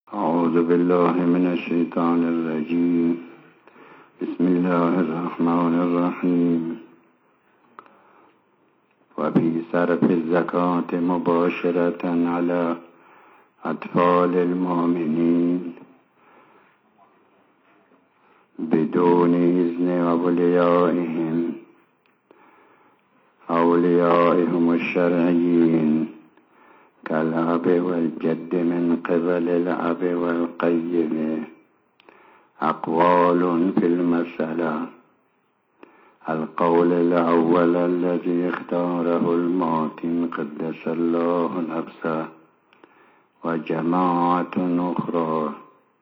اعوذ بالله من الشیطان الرجیم. بسم الله الرحمن الرحیم. و فی صرف الزکات مباشرة علی اطفال المؤمنین بدون اذن اولیائهم الشرعیین كالأب والجد من قبل الأب والقيم. أقوال في المسألة. القول الأول الذي اختاره الماتن قدس الله نفسه وجماعة أخرى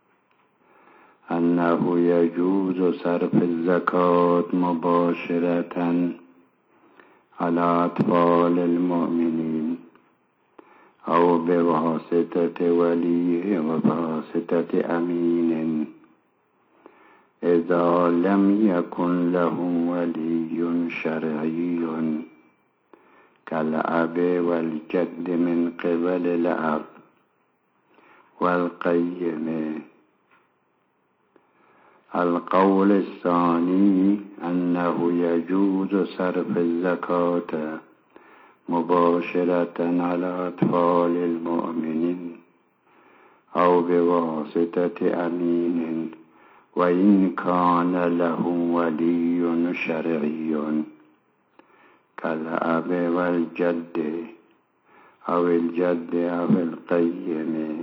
أنه يجوز صرف الزكاة مباشرة على أطفال المؤمنين أو بواسطة ولي وبواسطة أمين إذا لم يكن لهم ولي شرعي كالأب والجد من قبل الأب والقيم. القول الثاني أنه يجوز صرف الزكاة مباشرة على أطفال المؤمنين أو بواسطة أمين وإن كان لهم ولي شرعي كالأب والجد أو الجد أو القيم.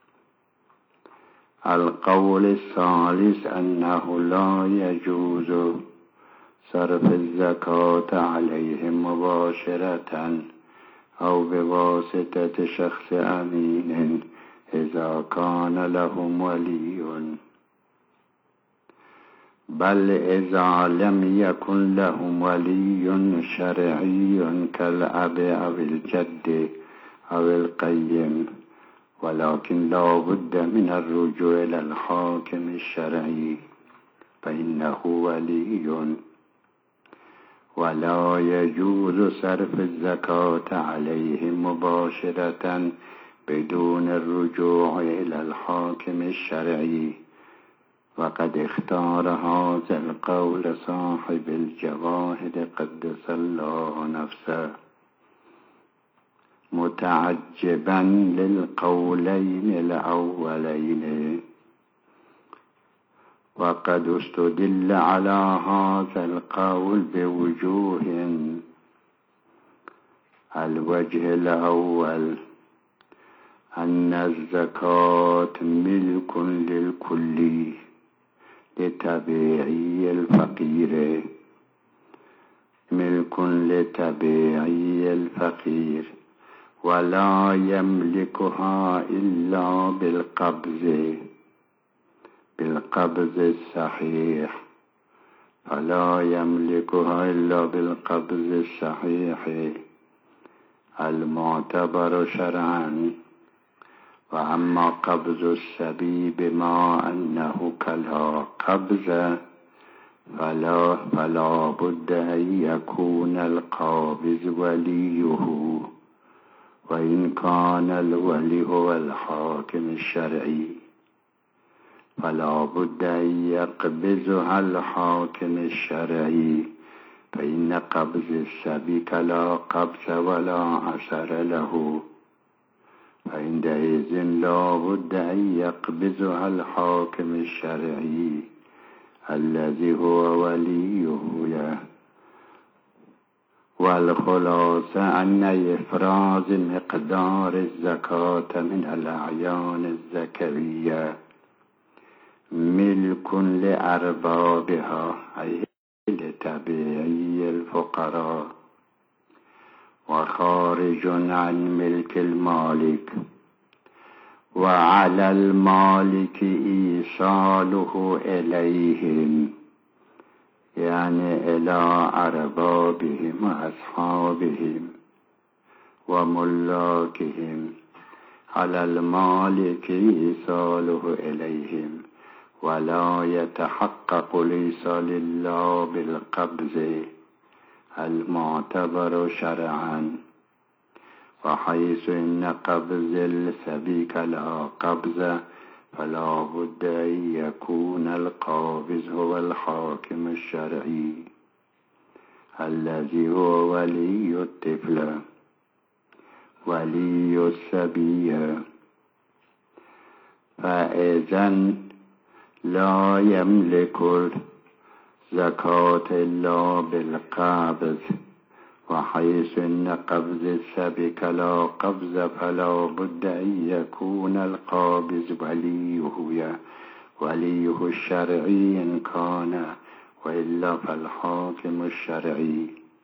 القول الثالث أنه لا يجوز صرف الزكاة عليهم مباشرة أو بواسطة شخص أمين إذا كان لهم ولي، بل إذا لم يكن لهم ولي شرعي كالأب أو الجد أو القيم، ولكن لا بد من الرجوع إلى الحاكم الشرعي فإنه ولي. ولا يجوز صرف الزكاة عليهم مباشرة بدون الرجوع إلى الحاكم الشرعي. وقد اختار هذا القول صاحب الجواهر قدس الله نفسه متعجبا للقولين الأولين. وقد استدل على هذا القول بوجوه. الوجه الأول أن الزكاة ملك للكل لتبعي الفقير، ملك لتبعي الفقير ولا يملكها إلا بالقبض الصحيح، فلا يملكها إلا بالقبض الصحيح المعتبر شرعا. وأما قبض السبي بما أنه كلا قبض فلا بد أن يكون القابض وليه، وإن كان الولي هو الحاكم الشرعي فلا بد أن يقبضها الحاكم الشرعي، فإن قبض السبي كلا قبض ولا أثر له، فعندئذ لا بد أن يقبضها الحاكم الشرعي الذي هو وليه. والخلاصة أن إفراز مقدار الزكاة من الأعيان الزكوية ملك لأربابها أي لتبعي الفقراء وخارج عن ملك المالك، وعلى المالك إيصاله إليهم يعني إلى أربابهم وأصحابهم وملاكهم. على المالك إيصاله إليهم ولا يتحقق الإيصال إلا بالقبض المعتبر شرعا. وحيث إن قبض السبي لا قبض فلا بد أن يكون القابض هو الحاكم الشرعي الذي هو ولي الطفل ولي الصبي، فإذن لا يملك الزكاة إلا بالقابض، وحيث إن قبض الصبي كلا قبض فلا بد أن يكون القابض وليه الشرعي إن كان، وإلا فالحاكم الشرعي.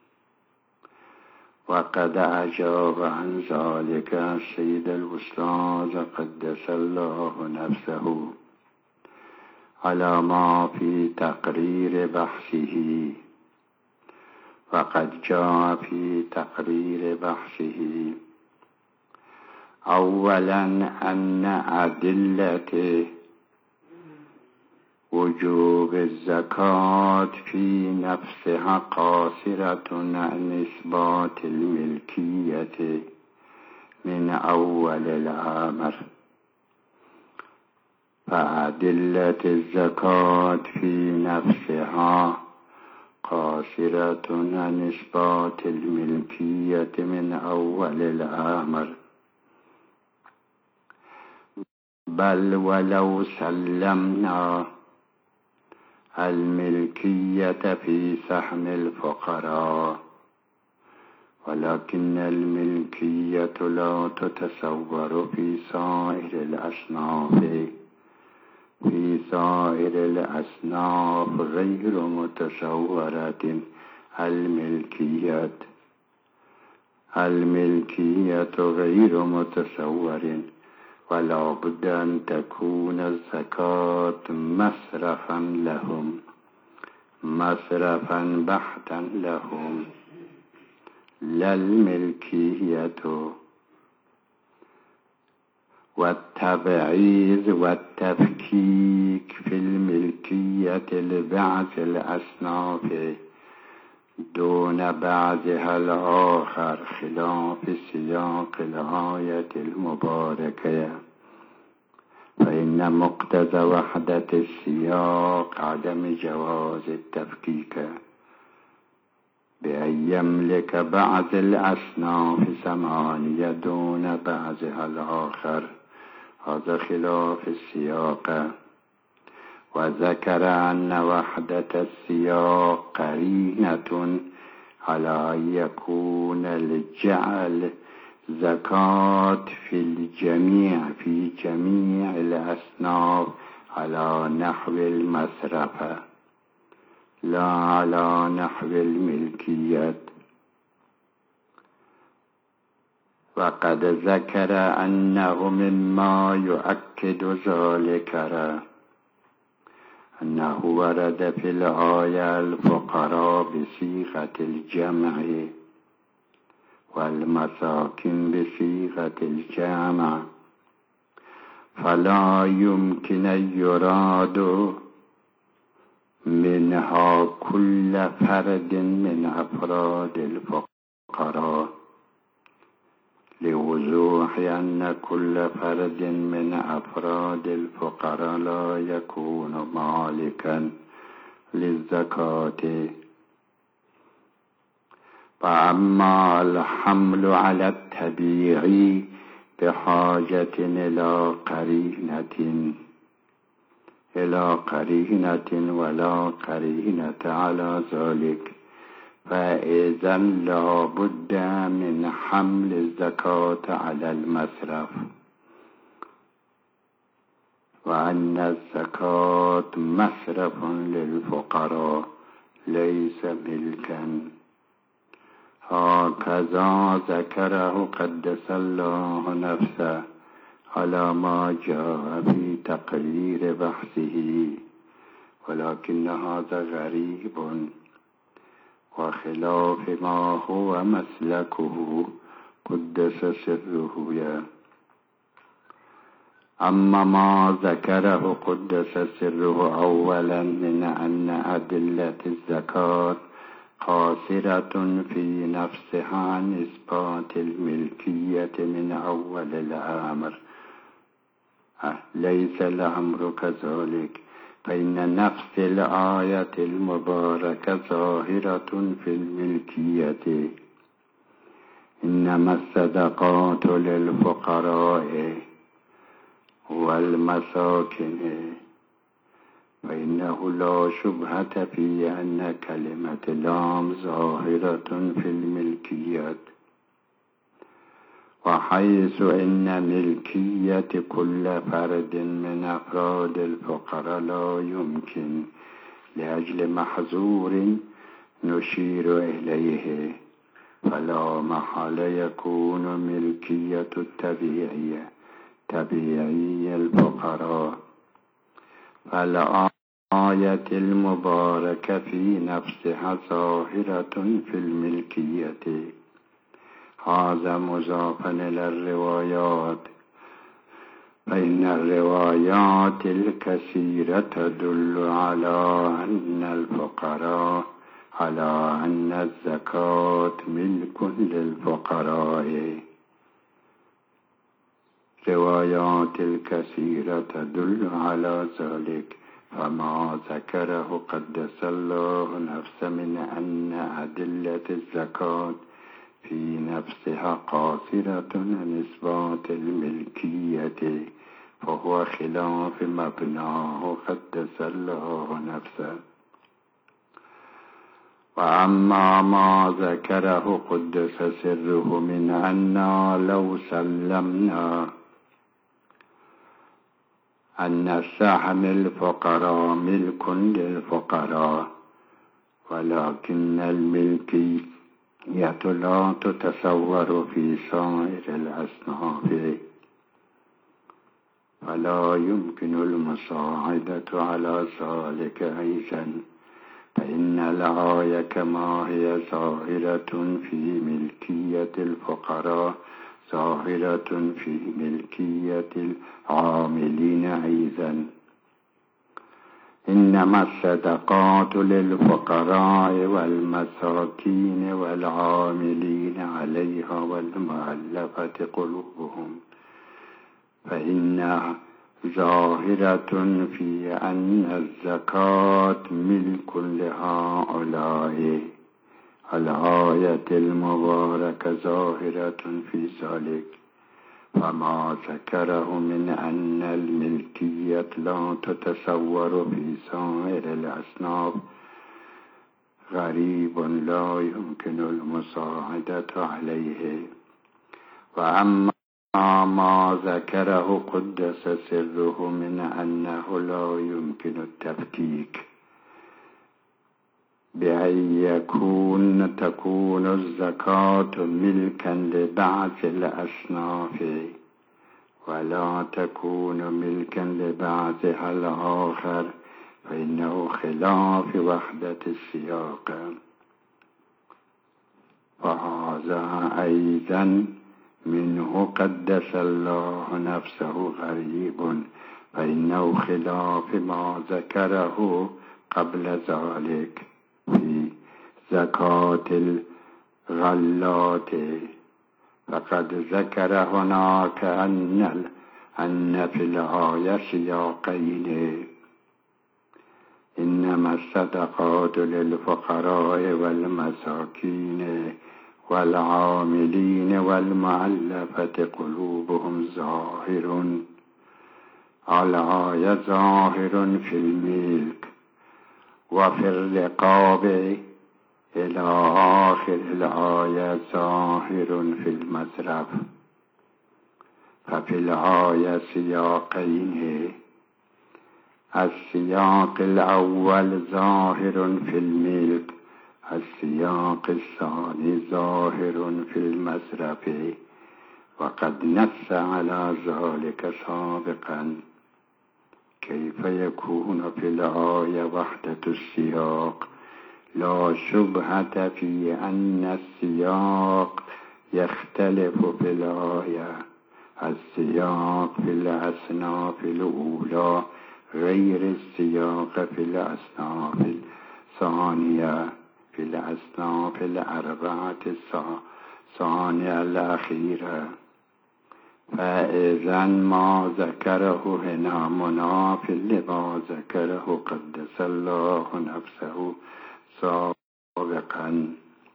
وقد أجاب عن ذلك السيد الأستاذ قدس الله نفسه على ما في تقرير بحثه. وقد جاء في تقرير بحثه أولا أن أدلة وجوب الزكاة في نفسها قاصرة عن إثبات الملكية من أول الأمر، فأدلة الزكاة في نفسها قاصرة عن إثبات الملكية من أول الأمر، بل ولو سلمنا الملكية في سهم الفقراء، ولكن الملكية لا تتصور في سائر الأصناف، في سائر الأصناف غير متصورة الملكية غير متصور، ولا بد أن تكون الزكاة مصرفا بحتا لهم، لا الملكية. والتبعيض والتفكيك في الملكية لبعض الأصناف دون بعضها الآخر خلاف سياق الآية المباركة، فإن مقتضى وحدة السياق عدم جواز التفكيك بأن يملك بعض الأصناف ثمانية دون بعضها الآخر، هذا خلاف السياق. وذكر أن وحدة السياق قرينة على أن يكون الجعل زكاة في جميع الأصناف على نحو المصرف لا على نحو الملكية. وقد ذكر أنه مما يؤكد ذلك أنه ورد في الآية الفقراء بصيغة الجمع والمساكين بصيغة الجمع، فلا يمكن أن يراد منها كل فرد من أفراد الفقراء، لوضوح أن كل فرد من أفراد الفقراء لا يكون مالكا للزكاة. فأما الحمل على الطبيعي بحاجة إلى قرينة ولا قرينة على ذلك، فإذا لا بد من حمل الزكاة على المصرف، وأن الزكاة مصرف للفقراء ليس ملكا، هكذا ذكره قدس الله نفسه على ما جاء في تقرير بحثه. ولكن هذا غريب وخلاف ما هو مسلكه قدس سره. أما ما ذكره قدس سره أولا من أن أدلة الزكاة قاصرة في نفسها عن إثبات الملكية من أول الأمر، ليس الأمر كذلك، فإن نفس الآية المباركة ظاهرة في الملكية. إنما الصدقات للفقراء والمساكين، فإنه لا شبهة في أن كلمة لام ظاهرة في الملكية، وحيث إن ملكية كل فرد من أفراد الفقراء لا يمكن لأجل محظور نشير إليه، فلا محال يكون ملكية تبعية الفقراء. فالآية المباركة في نفسها ظاهرة في الملكية. هذا مضاف إلى الروايات، فإن الروايات الكثيرة تدل على أن الزكاة ملك للفقراء. روايات الكثيرة تدل على ذلك، فما ذكره قدس الله نفسه من أن أدلة الزكاة في نفسها قاصرة عن إثبات الملكية، فهو خلاف مبناه قدس الله نفسه. وأما ما ذكره قدس سره من أننا لو سلمنا أن سهم الفقراء ملك للفقراء، ولكن الملكية لا تتصور في سائر الأصناف، فلا يمكن المساعدة على ذلك أيضا، فإن الآية كما هي ظاهرة في ملكية الفقراء ظاهرة في ملكية العاملين أيضا. إنما الصدقات للفقراء والمساكين والعاملين عليها والمؤلفة قلوبهم، فإنها ظاهرة في أن الزكاة ملك لهؤلاء. الآية المباركة ظاهرة في ذلك، فما ذكره من أن الملكية لا تتصور في سائر الأصناف غريب لا يمكن المساعدة عليه. وأما ما ذكره قدس سره من أنه لا يمكن التفكيك بأن تكون الزكاة ملكا لبعض الأصناف ولا تكون ملكا لبعضها الآخر، فإنه خلاف وحدة السياق. وهذا أيضا منه قدس الله نفسه غريب، فإنه خلاف ما ذكره قبل ذلك في زكاة الغلات. فقد ذكر هناك أن في الآية سياقين: إنما الصدقات للفقراء والمساكين والعاملين والمؤلفة قلوبهم ظاهر. الآية ظاهر في الملك وفي الرقاب إلى آخر الآية ظاهر في المصرف. ففي الآية سياقين: السياق الأول ظاهر في الملك، السياق الثاني ظاهر في المصرف، وقد نص على ذلك سابقا. كيف يكون في الآية وحدة السياق؟ لا شبهة في أن السياق يختلف في الآية. السياق في الأصناف الأولى غير السياق في الأصناف الثانية، في الأصناف الأربعة الثانية الأخيرة. فإذا ما ذكره هنا مناف لما ذكره قدس الله نفسه سابقا.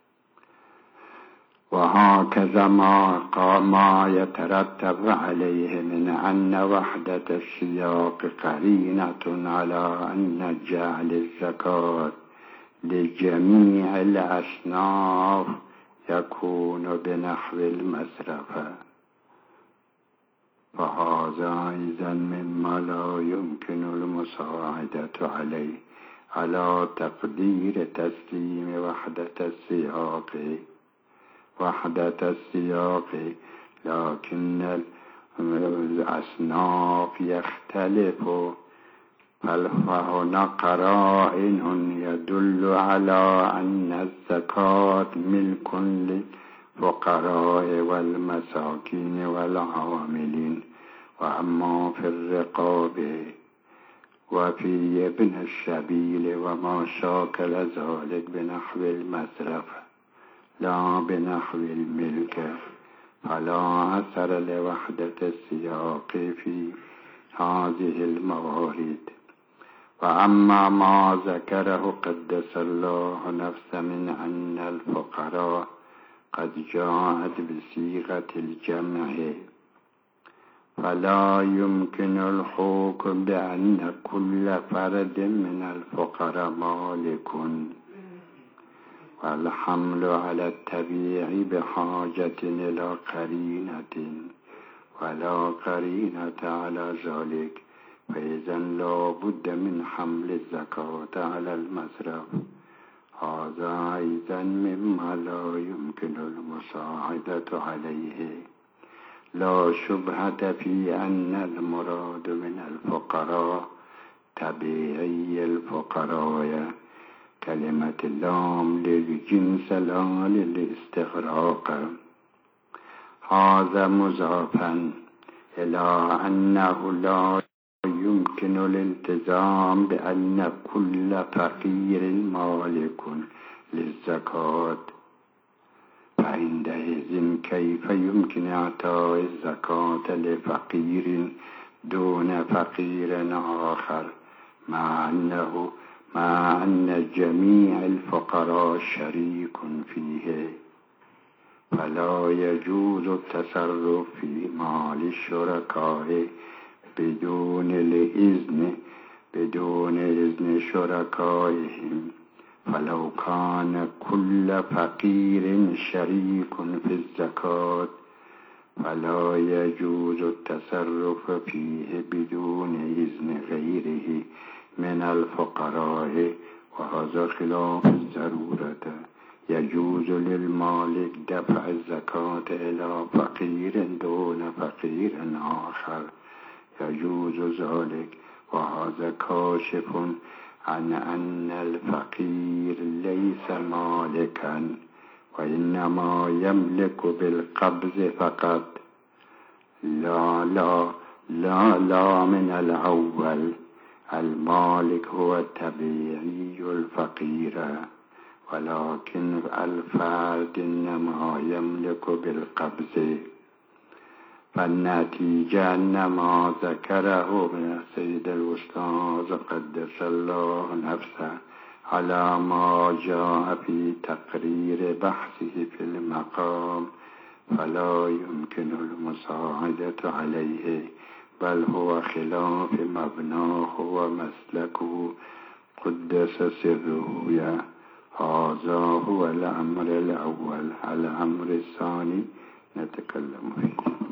وهكذا ما يترتب عليه من أن وحدة السياق قرينة على أن جعل الزكاة لجميع الأصناف يكون بنحو المصرف، فهذا إذن مما لا يمكن المساعدة عليه على تقدير تسليم وحدة السياق، لكن الأصناف يختلف، فهنا قرائن يدل على أن الزكاة ملك للفقراء والمساكين والعاملين، وأما في الرقاب وفي ابن السبيل وما شاكل ذلك بنحو المصرف لا بنحو الملك، فلا أثر لوحدة السياق في هذه الموارد. وأما ما ذكره قدس الله نفسه من أن الفقراء قد جاءت بصيغة الجمع، فلا يمكن الحكم بأن كل فرد من الفقراء مالك، والحمل على التبيع بحاجة إلى قرينة، ولا قرينة على ذلك، فإذا لا بد من حمل الزكاة على المصرف. هذا أيضا مما لا يمكن المساعدة عليه. لا شبهة في أن المراد من الفقراء تبيعي الفقراء، كلمة اللام للجنس لا للاستغراق، هذا مضافا إلى أنه لا يمكن الالتزام بأن كل فقير مالك للزكاة، فعندئذ كيف يمكن إعطاء الزكاة لفقير دون فقير آخر، مع أن جميع الفقراء شريك فيه؟ فلا يجوز التصرف في مال الشركاء بدون إذن شركائهم، فلو كان كل فقير شريك في الزكاة فلا يجوز التصرف فيه بدون إذن غيره من الفقراء، وهذا خلاف الضرورة. يجوز للمالك دفع الزكاة إلى فقير دون فقير آخر، يجوز ذلك، وهذا كاشف عن أن الفقير ليس مالكا، وإنما يملك بالقبض فقط، لا من الأول. المالك هو التبيعي الفقير، ولكن الفرد إنما يملك بالقبض. فالنتيجة أن ما ذكره من السيد الأستاذ قدس الله نفسه على ما جاء في تقرير بحثه في المقام فلا يمكن المساعدة عليه، بل هو خلاف مبناه ومسلكه قدس سره. هذا هو الأمر الأول. الأمر الثاني نتكلم فيه.